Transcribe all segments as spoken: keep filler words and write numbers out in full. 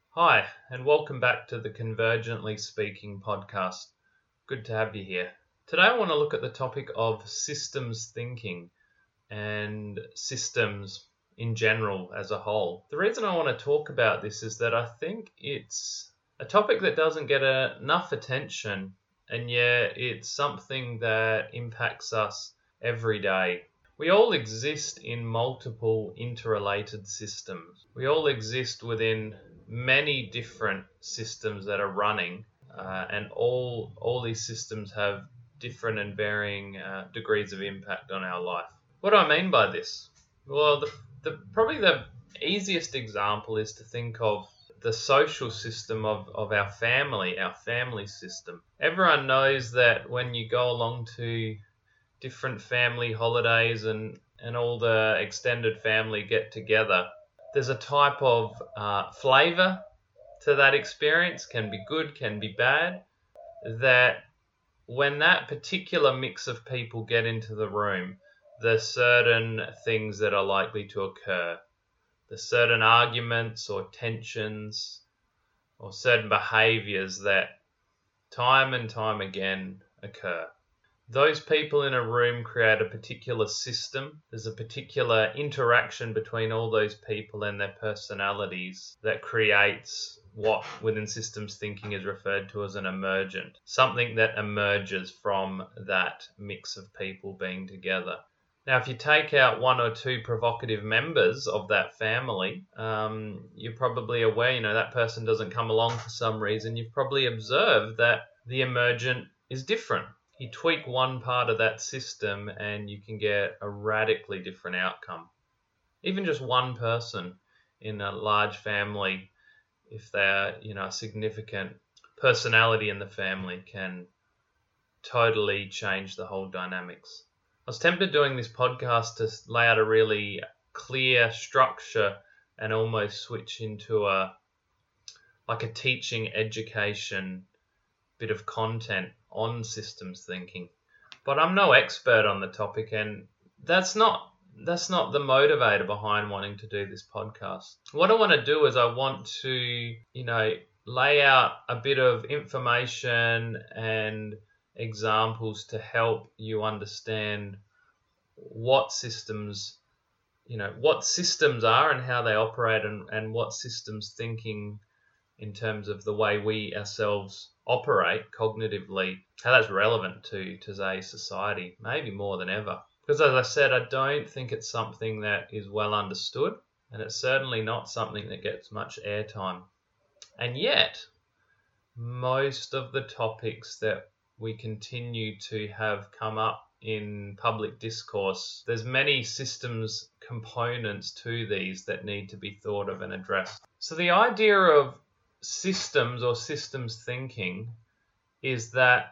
Hi, and welcome back to the Convergently Speaking podcast. Good to have you here. Today, I want to look at the topic of systems thinking and systems in general as a whole. The reason I want to talk about this is that I think it's a topic that doesn't get enough attention, and yet it's something that impacts us every day. We all exist in multiple interrelated systems. We all exist within many different systems that are running, uh, and all all these systems have different and varying uh, degrees of impact on our life. What do I mean by this? Well, the, the probably the easiest example is to think of the social system of, of our family, our family system. Everyone knows that when you go along to different family holidays and, and all the extended family get together, there's a type of uh, flavor to that experience, can be good, can be bad, that when that particular mix of people get into the room, there's certain things that are likely to occur. There's certain arguments or tensions or certain behaviors that time and time again occur. Those people in a room create a particular system. There's a particular interaction between all those people and their personalities that creates what within systems thinking is referred to as an emergent, something that emerges from that mix of people being together. Now, if you take out one or two provocative members of that family, um, you're probably aware, you know, that person doesn't come along for some reason. You've probably observed that the emergent is different. You tweak one part of that system and you can get a radically different outcome. Even just one person in a large family, if they're, you know, a significant personality in the family, can totally change the whole dynamics. I was tempted doing this podcast to lay out a really clear structure and almost switch into a like a teaching education bit of content on systems thinking. But I'm no expert on the topic, and that's not that's not the motivator behind wanting to do this podcast. What I want to do is I want to, you know, lay out a bit of information and examples to help you understand what systems, you know, what systems are and how they operate, and, and what systems thinking in terms of the way we ourselves operate cognitively, how that's relevant to today's society, maybe more than ever. Because as I said, I don't think it's something that is well understood, and it's certainly not something that gets much airtime. And yet, most of the topics that we continue to have come up in public discourse, there's many systems components to these that need to be thought of and addressed. So the idea of systems or systems thinking is that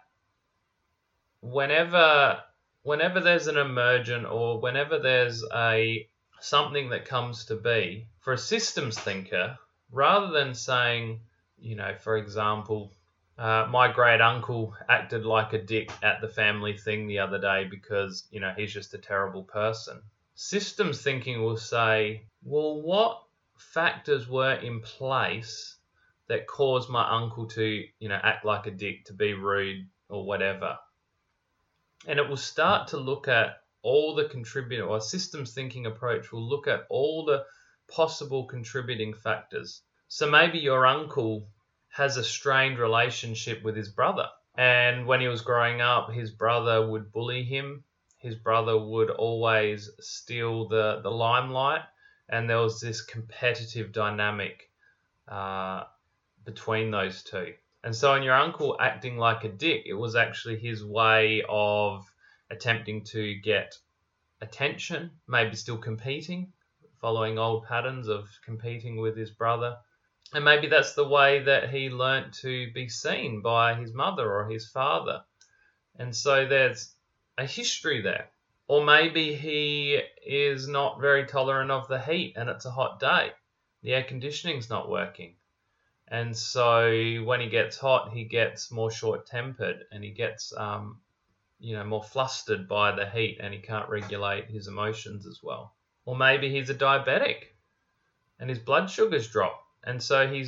whenever whenever there's an emergent or whenever there's a something that comes to be, for a systems thinker, rather than saying, you know, for example, uh, my great uncle acted like a dick at the family thing the other day because, you know, he's just a terrible person. Systems thinking will say, well, what factors were in place that caused my uncle to, you know, act like a dick, to be rude or whatever? And it will start to look at all the contributing, or a systems thinking approach will look at all the possible contributing factors. So maybe your uncle has a strained relationship with his brother. And when he was growing up, his brother would bully him. His brother would always steal the, the limelight. And there was this competitive dynamic uh, between those two. And so in your uncle acting like a dick, it was actually his way of attempting to get attention, maybe still competing, following old patterns of competing with his brother. And maybe that's the way that he learnt to be seen by his mother or his father. And so there's a history there. Or maybe he is not very tolerant of the heat and it's a hot day. The air conditioning's not working. And so when he gets hot, he gets more short-tempered and he gets, um, you know, more flustered by the heat, and he can't regulate his emotions as well. Or maybe he's a diabetic and his blood sugars drop. And so he's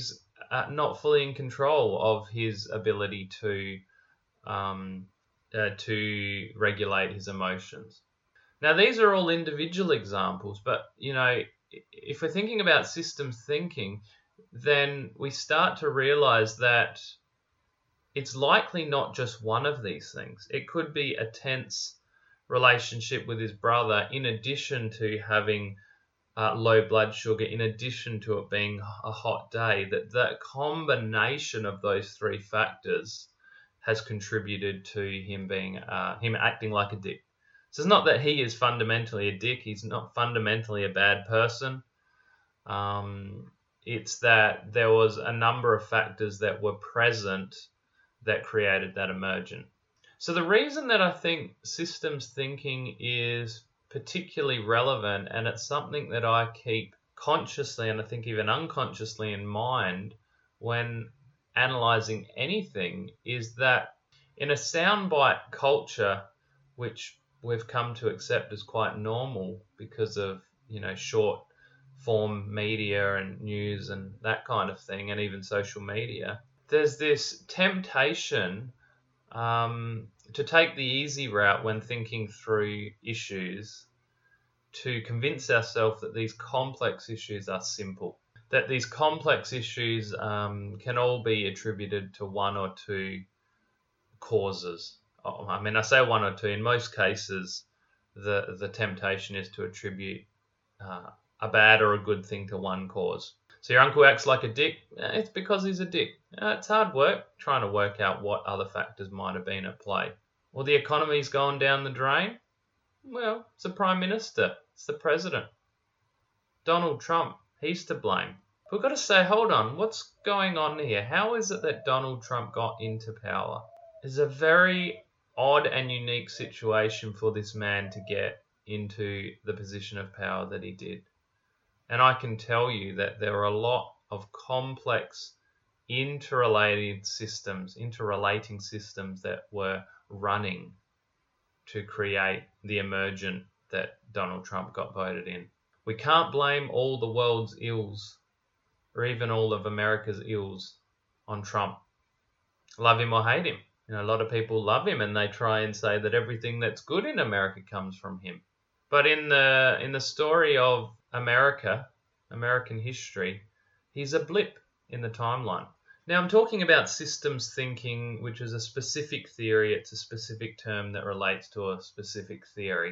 uh, not fully in control of his ability to um, uh, to regulate his emotions. Now, these are all individual examples, but you know, if we're thinking about systems thinking, then we start to realize that it's likely not just one of these things. It could be a tense relationship with his brother, in addition to having uh, low blood sugar, in addition to it being a hot day. That that combination of those three factors has contributed to him being uh, him acting like a dick. So it's not that he is fundamentally a dick. He's not fundamentally a bad person. Um, it's that there was a number of factors that were present that created that emergent. So the reason that I think systems thinking is particularly relevant, and it's something that I keep consciously and I think even unconsciously in mind when analyzing anything, is that in a soundbite culture, which we've come to accept as quite normal because of, you know, short form media and news and that kind of thing, and even social media, there's this temptation um, to take the easy route when thinking through issues, to convince ourselves that these complex issues are simple, that these complex issues um, can all be attributed to one or two causes. I mean, I say one or two. In most cases, the the temptation is to attribute uh, a bad or a good thing to one cause. So your uncle acts like a dick. It's because he's a dick. Uh, it's hard work trying to work out what other factors might have been at play. Well, the economy's gone down the drain. Well, it's the Prime Minister. It's the President. Donald Trump. He's to blame. We've got to say, hold on, what's going on here? How is it that Donald Trump got into power? It's a very odd and unique situation for this man to get into the position of power that he did. And I can tell you that there are a lot of complex, interrelated systems, interrelating systems that were running to create the emergent that Donald Trump got voted in. We can't blame all the world's ills, or even all of America's ills, on Trump. Love him or hate him. You know, a lot of people love him and they try and say that everything that's good in America comes from him. But in the in the story of America, American history, he's a blip in the timeline. Now, I'm talking about systems thinking, which is a specific theory. It's a specific term that relates to a specific theory.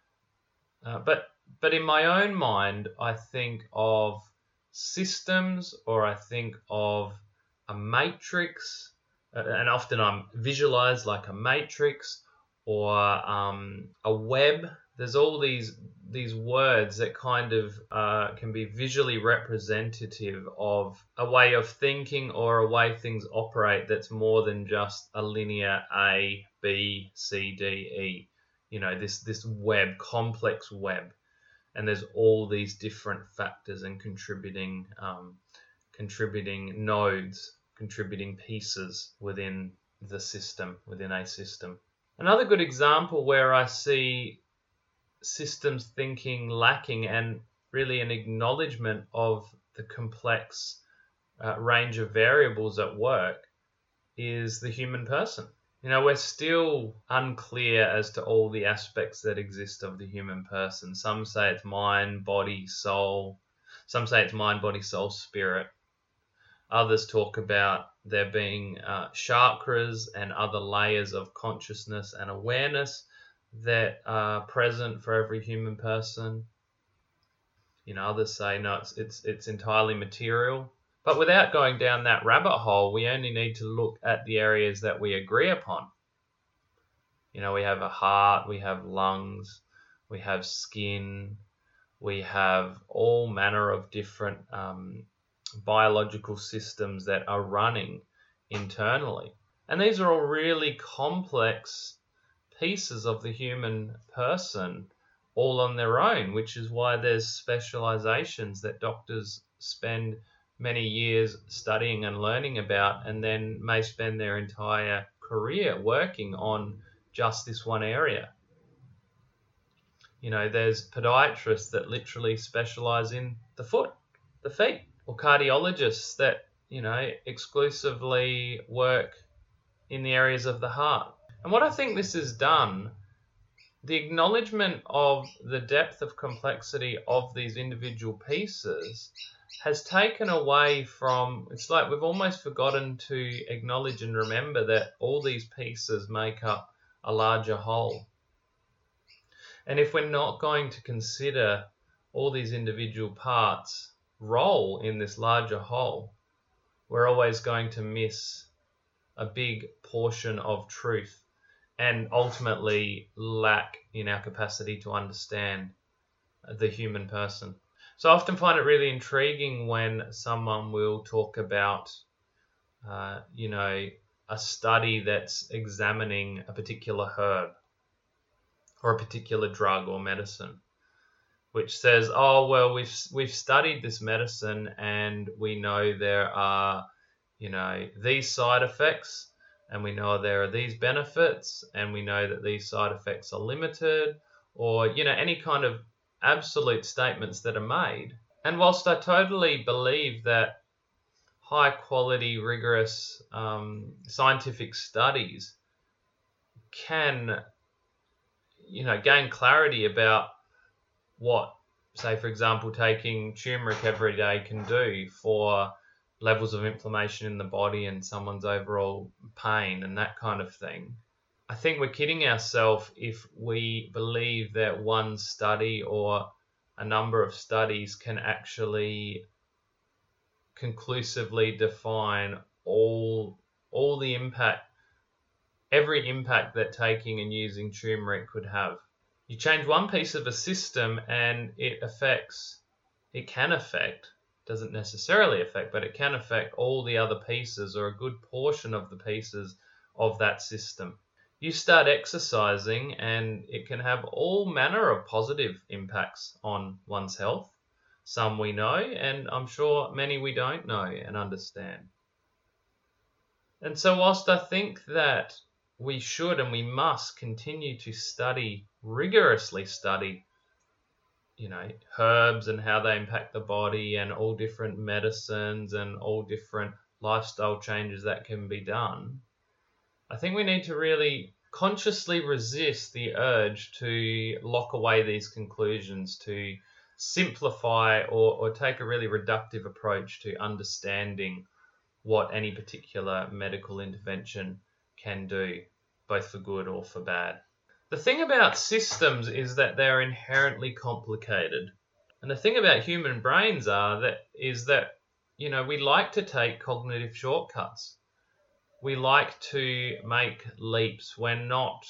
Uh, but but in my own mind, I think of systems, or I think of a matrix, uh, and often I'm visualized like a matrix or um, a web. There's all these these words that kind of uh, can be visually representative of a way of thinking or a way things operate that's more than just a linear A, B, C, D, E. You know, this this web, complex web. And there's all these different factors and contributing um, contributing nodes, contributing pieces within the system, within a system. Another good example where I see systems thinking lacking, and really an acknowledgement of the complex uh, range of variables at work, is the human person. You know, we're still unclear as to all the aspects that exist of the human person. Some say it's mind, body, soul. Some say it's mind, body, soul, spirit. Others talk about there being uh, chakras and other layers of consciousness and awareness that are present for every human person. You know, others say no, it's it's it's entirely material. But without going down that rabbit hole, we only need to look at the areas that we agree upon. You know, we have a heart, we have lungs, we have skin, we have all manner of different um, biological systems that are running internally. And these are all really complex pieces of the human person, all on their own, which is why there's specializations that doctors spend many years studying and learning about, and then may spend their entire career working on just this one area. You know, there's podiatrists that literally specialize in the foot, the feet, or cardiologists that, you know, exclusively work in the areas of the heart. And what I think this has done, the acknowledgement of the depth of complexity of these individual pieces has taken away from, it's like we've almost forgotten to acknowledge and remember that all these pieces make up a larger whole. And if we're not going to consider all these individual parts' role in this larger whole, we're always going to miss a big portion of truth and ultimately lack in our capacity to understand the human person. So I often find it really intriguing when someone will talk about, uh, you know, a study that's examining a particular herb or a particular drug or medicine, which says, oh, well, we've we've studied this medicine and we know there are, you know, these side effects, and we know there are these benefits, and we know that these side effects are limited, or, you know, any kind of absolute statements that are made. And whilst I totally believe that high quality, rigorous um, scientific studies can, you know, gain clarity about what, say, for example, taking turmeric every day can do for levels of inflammation in the body and someone's overall pain and that kind of thing. I think we're kidding ourselves if we believe that one study or a number of studies can actually conclusively define all all the impact, every impact that taking and using turmeric could have. You change one piece of a system and it affects, it can affect, doesn't necessarily affect, but it can affect all the other pieces or a good portion of the pieces of that system. You start exercising and it can have all manner of positive impacts on one's health. Some we know, and I'm sure many we don't know and understand. And so whilst I think that we should and we must continue to study, rigorously study, you know, herbs and how they impact the body and all different medicines and all different lifestyle changes that can be done, I think we need to really consciously resist the urge to lock away these conclusions, to simplify or, or take a really reductive approach to understanding what any particular medical intervention can do, both for good or for bad. The thing about systems is that they're inherently complicated. And the thing about human brains are that is that, you know, we like to take cognitive shortcuts. We like to make leaps. We're not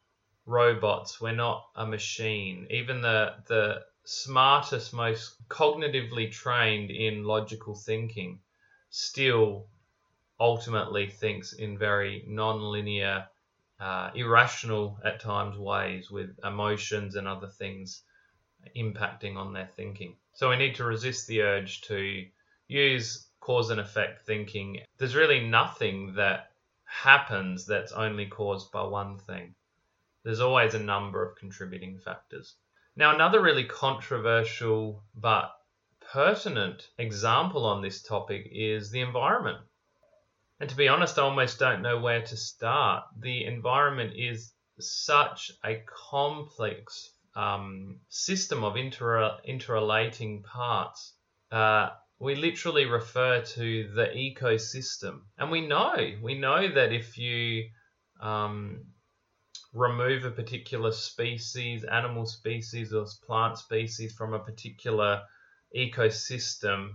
robots. We're not a machine. Even the the smartest, most cognitively trained in logical thinking still ultimately thinks in very non-linear, uh, irrational at times ways, with emotions and other things impacting on their thinking. So we need to resist the urge to use cause and effect thinking. There's really nothing that happens that's only caused by one thing. There's always a number of contributing factors. Now, another really controversial but pertinent example on this topic is the environment. And to be honest, I almost don't know where to start. The environment is such a complex um, system of inter- interrelating parts. Uh, we literally refer to the ecosystem. And we know, we know that if you um, remove a particular species, animal species or plant species from a particular ecosystem,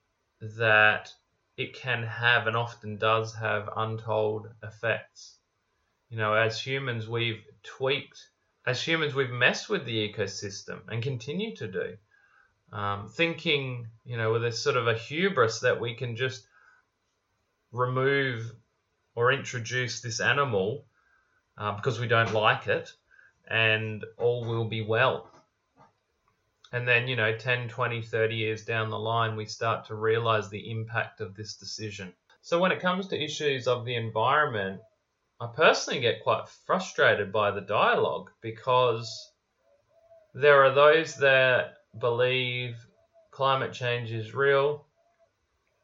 that it can have and often does have untold effects. You know, as humans, we've tweaked, as humans, we've messed with the ecosystem and continue to do. Um, thinking, you know, with a sort of a hubris that we can just remove or introduce this animal uh, because we don't like it and all will be well. And then, you know, ten, twenty, thirty years down the line, we start to realize the impact of this decision. So when it comes to issues of the environment, I personally get quite frustrated by the dialogue, because there are those that believe climate change is real,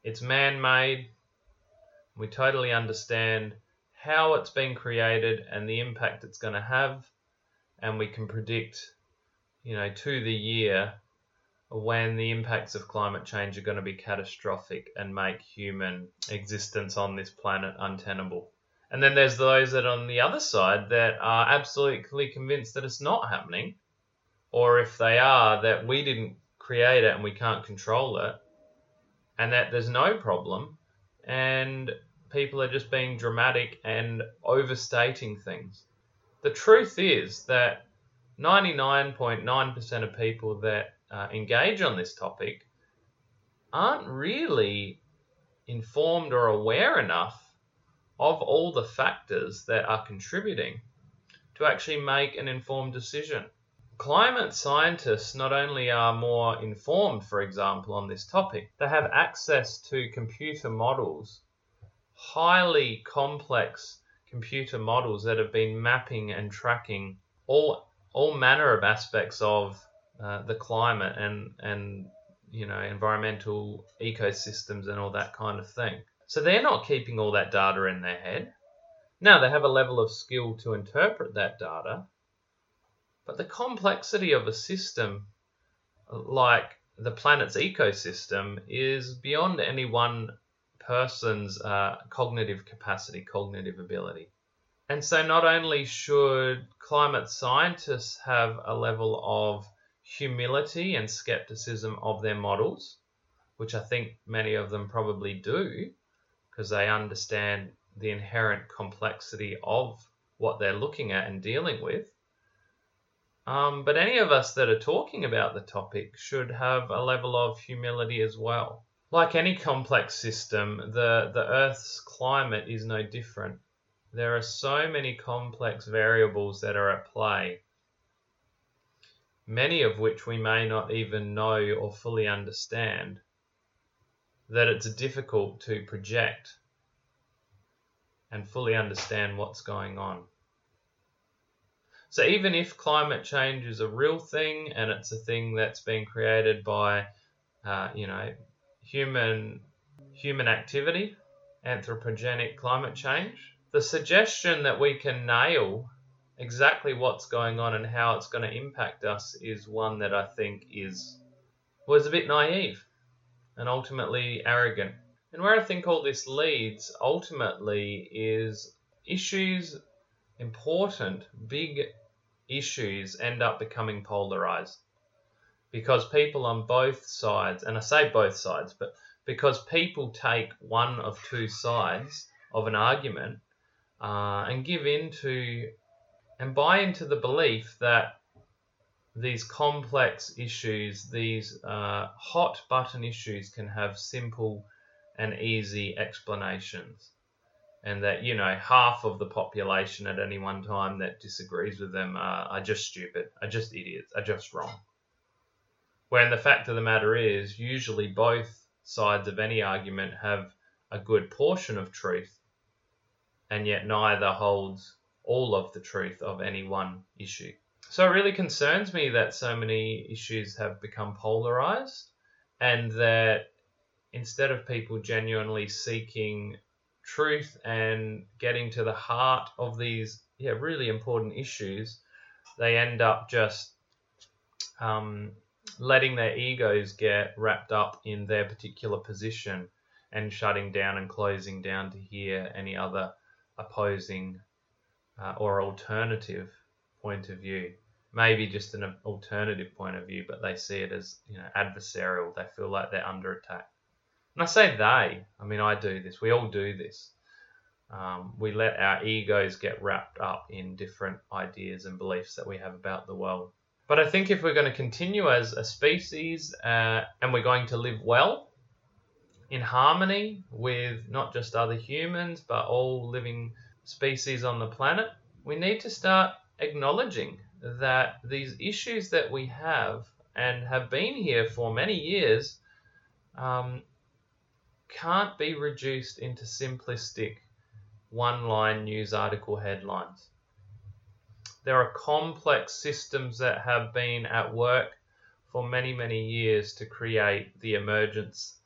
It's man-made. We totally understand how it's been created and the impact it's going to have, and we can predict, you know, to the year when the impacts of climate change are going to be catastrophic and make human existence on this planet untenable. And then there's those that on the other side that are absolutely convinced that it's not happening, or if they are, that we didn't create it and we can't control it, and that there's no problem, and people are just being dramatic and overstating things. The truth is that ninety-nine point nine percent of people that uh, engage on this topic aren't really informed or aware enough of all the factors that are contributing to actually make an informed decision. Climate scientists not only are more informed, for example, on this topic, they have access to computer models, highly complex computer models that have been mapping and tracking all all manner of aspects of uh, the climate and and you know environmental ecosystems and all that kind of thing. So they're not keeping all that data in their head. Now they have a level of skill to interpret that data, but the complexity of a system like the planet's ecosystem is beyond any one person's uh, cognitive capacity, cognitive ability. And so not only should climate scientists have a level of humility and skepticism of their models, which I think many of them probably do, because they understand the inherent complexity of what they're looking at and dealing with. Um, but any of us that are talking about the topic should have a level of humility as well. Like any complex system, the, the Earth's climate is no different. There are so many complex variables that are at play, many of which we may not even know or fully understand, that it's difficult to project and fully understand what's going on. So even if climate change is a real thing and it's a thing that's been created by, uh, you know, human human activity, anthropogenic climate change, the suggestion that we can nail exactly what's going on and how it's going to impact us is one that I think is was a bit naive and ultimately arrogant. And where I think all this leads ultimately is issues, important, big issues end up becoming polarized because people on both sides, and I say both sides, but because people take one of two sides of an argument uh, and give into and buy into the belief that these complex issues, these uh, hot button issues can have simple and easy explanations. And that, you know, half of the population at any one time that disagrees with them are, are just stupid, are just idiots, are just wrong. When the fact of the matter is, usually both sides of any argument have a good portion of truth, and yet neither holds all of the truth of any one issue. So it really concerns me that so many issues have become polarized, and that instead of people genuinely seeking truth and getting to the heart of these yeah really important issues, they end up just um, letting their egos get wrapped up in their particular position and shutting down and closing down to hear any other opposing uh, or alternative point of view. Maybe just an alternative point of view, but they see it as, you know, adversarial. They feel like they're under attack. And I say they, I mean, I do this. We all do this. Um, we let our egos get wrapped up in different ideas and beliefs that we have about the world. But I think if we're going to continue as a species uh, and we're going to live well in harmony with not just other humans, but all living species on the planet, we need to start acknowledging that these issues that we have and have been here for many years um, can't be reduced into simplistic one-line news article headlines. There are complex systems that have been at work for many, many years to create the emergence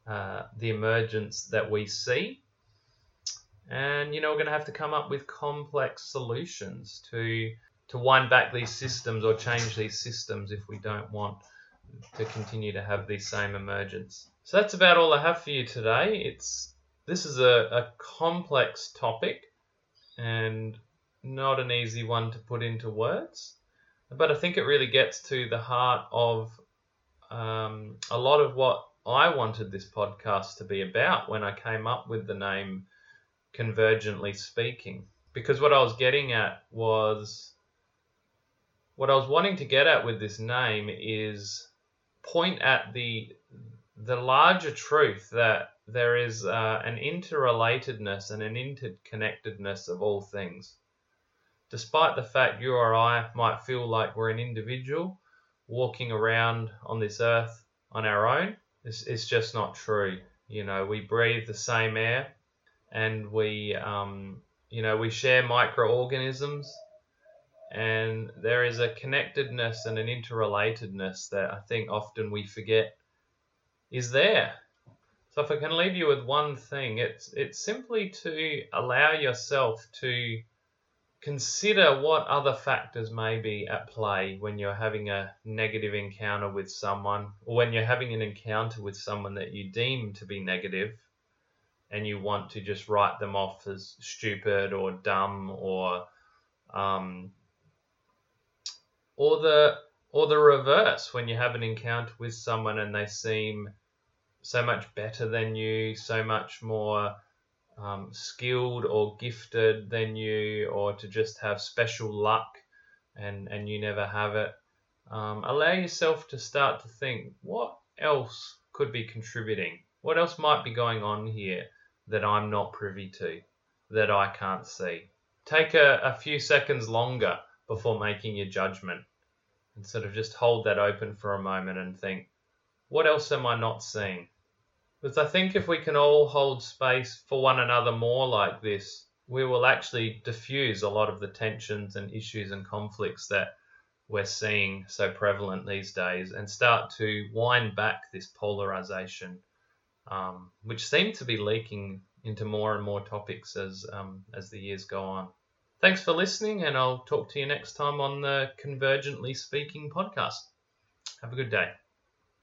uh, the emergence that we see. And, you know, we're going to have to come up with complex solutions to to wind back these systems or change these systems if we don't want to continue to have the same emergence. So that's about all I have for you today. It's this is a, a complex topic and not an easy one to put into words, but I think it really gets to the heart of um, a lot of what I wanted this podcast to be about when I came up with the name Convergently Speaking. Because what I was getting at was, what I was wanting to get at with this name is point at the the larger truth that there is uh, an interrelatedness and an interconnectedness of all things. Despite the fact you or I might feel like we're an individual walking around on this earth on our own, it's, it's just not true. You know, we breathe the same air, and we, um, you know, we share microorganisms, and there is a connectedness and an interrelatedness that I think often we forget is there. So if I can leave you with one thing, it's it's simply to allow yourself to consider what other factors may be at play when you're having a negative encounter with someone, or when you're having an encounter with someone that you deem to be negative, and you want to just write them off as stupid or dumb, or um, or the or the reverse, when you have an encounter with someone and they seem so much better than you, so much more um, skilled or gifted than you, or to just have special luck and, and you never have it. Um, allow yourself to start to think, what else could be contributing? What else might be going on here that I'm not privy to, that I can't see? Take a, a few seconds longer before making your judgment, and sort of just hold that open for a moment and think, what else am I not seeing? Because I think if we can all hold space for one another more like this, we will actually diffuse a lot of the tensions and issues and conflicts that we're seeing so prevalent these days, and start to wind back this polarization, um, which seems to be leaking into more and more topics as um, as the years go on. Thanks for listening, and I'll talk to you next time on the Convergently Speaking podcast. Have a good day.